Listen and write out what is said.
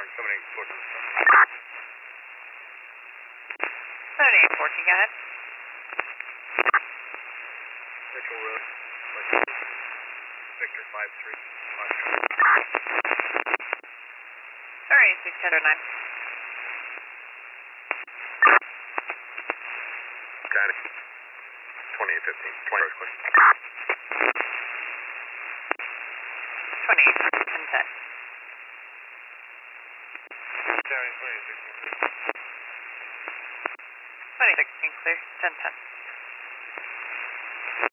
somebody close to the sun. 7814, go ahead. Mitchell Road, Victor 53. Alright, 609. Got it. 2815. 20 question. 28, 1010. 26. 2016 clear, 1010.